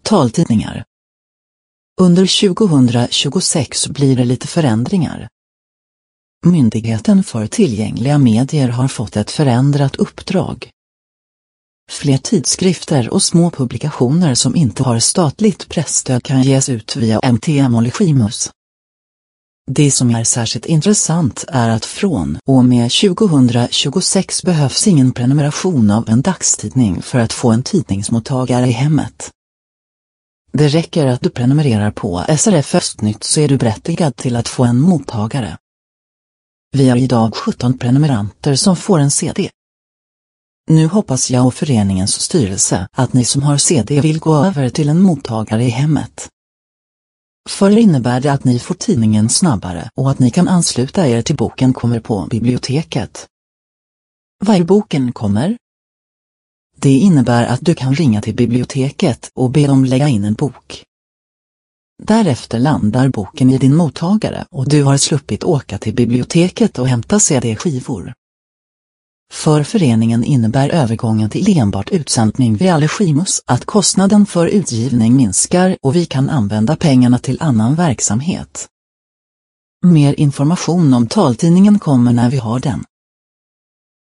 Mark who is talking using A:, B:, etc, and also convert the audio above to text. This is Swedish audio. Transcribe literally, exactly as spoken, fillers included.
A: Taltidningar. Under tjugohundratjugosex blir det lite förändringar. Myndigheten för tillgängliga medier har fått ett förändrat uppdrag. Fler tidskrifter och små publikationer som inte har statligt pressstöd kan ges ut via M T M och Legimus. Det som är särskilt intressant är att från och med tjugohundratjugosex behövs ingen prenumeration av en dagstidning för att få en tidningsmottagare i hemmet. Det räcker att du prenumererar på S R F Östnytt så är du berättigad till att få en mottagare. Vi har idag sjutton prenumeranter som får en C D. Nu hoppas jag och föreningens styrelse att ni som har C D vill gå över till en mottagare i hemmet. För er innebär det att ni får tidningen snabbare och att ni kan ansluta er till Boken kommer på biblioteket. Vad är Boken kommer? Det innebär att du kan ringa till biblioteket och be dem lägga in en bok. Därefter landar boken i din mottagare och du har sluppit åka till biblioteket och hämta C D-skivor. För föreningen innebär övergången till enbart utsändning via Legimus att kostnaden för utgivning minskar och vi kan använda pengarna till annan verksamhet. Mer information om taltidningen kommer när vi har den.